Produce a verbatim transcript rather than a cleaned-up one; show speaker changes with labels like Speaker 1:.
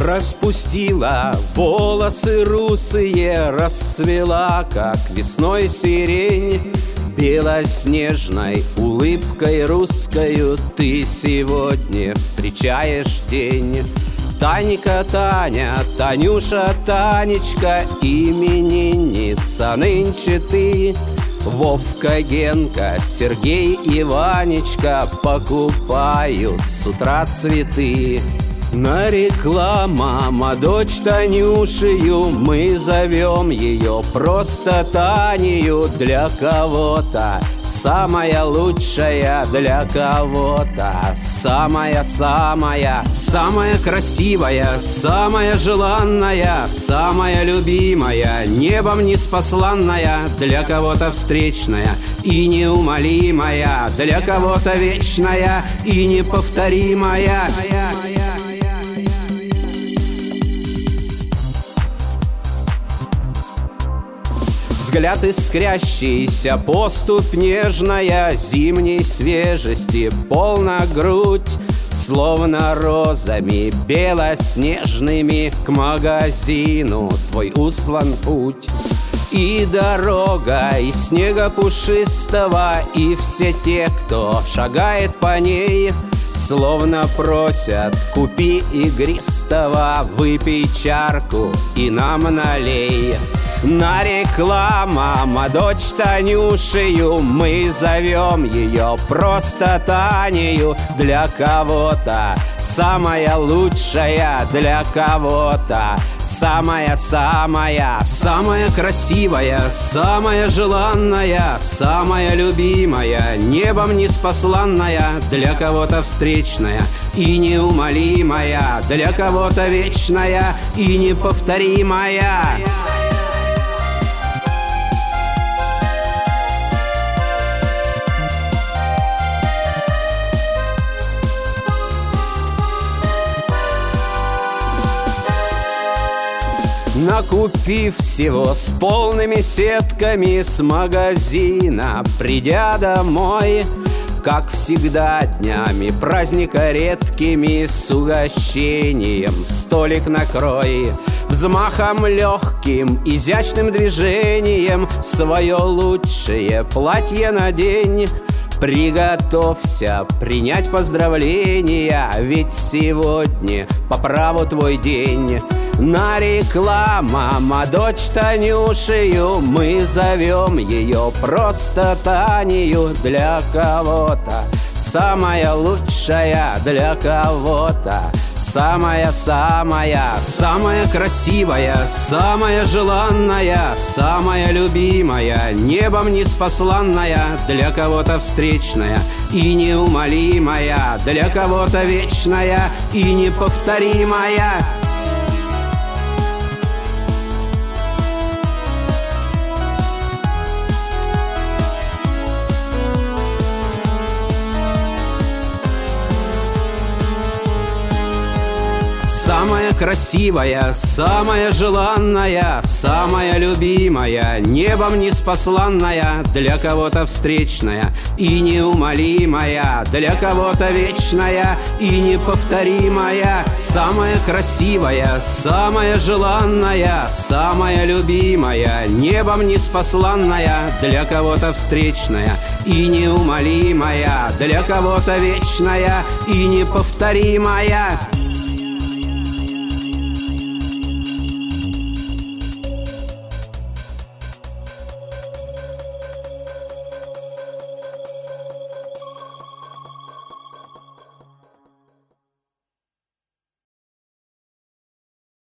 Speaker 1: Распустила волосы русые, расцвела, как весной сирень. Белоснежной улыбкой русскою ты сегодня встречаешь день. Танька, Таня, Танюша, Танечка, именинница нынче ты. Вовка, Генка, Сергей и Ванечка покупают с утра цветы. Нарекла мама дочь Танюшею, мы зовем ее просто Танею. Для кого-то самая лучшая, для кого-то самая-самая, самая красивая, самая желанная, самая любимая, небом неспосланная, для кого-то встречная и неумолимая, для кого-то вечная и неповторимая. Взгляд искрящийся, поступь нежная, зимней свежести полна грудь. Словно розами белоснежными к магазину твой услан путь. И дорога из снега пушистого, и все те, кто шагает по ней, словно просят: купи игристого, выпей чарку и нам налей. Нарекла мама дочь Танюшею, мы зовем ее просто Танею. Для кого-то самая лучшая, для кого-то самая-самая, самая красивая, самая желанная, самая любимая, небом неспосланная, для кого-то встречная и неумолимая, для кого-то вечная и неповторимая. Накупив всего с полными сетками с магазина, придя домой, как всегда днями праздника редкими, с угощением столик накрой. Взмахом легким, изящным движением свое лучшее платье надень. Приготовься принять поздравления, ведь сегодня по праву твой день. Нарекла мама дочь Танюшею, мы зовем ее просто Танею. Для кого-то самая лучшая, для кого-то самая-самая, самая красивая, самая желанная, самая любимая, небом неспосланная, для кого-то встречная и неумолимая, для кого-то вечная и неповторимая. Самая красивая, самая желанная, самая любимая, небом неспосланная, для кого-то встречная и неумолимая, для кого-то вечная и неповторимая. Самая красивая, самая желанная, самая любимая, небом неспосланная, для кого-то встречная и неумолимая, для кого-то вечная и неповторимая.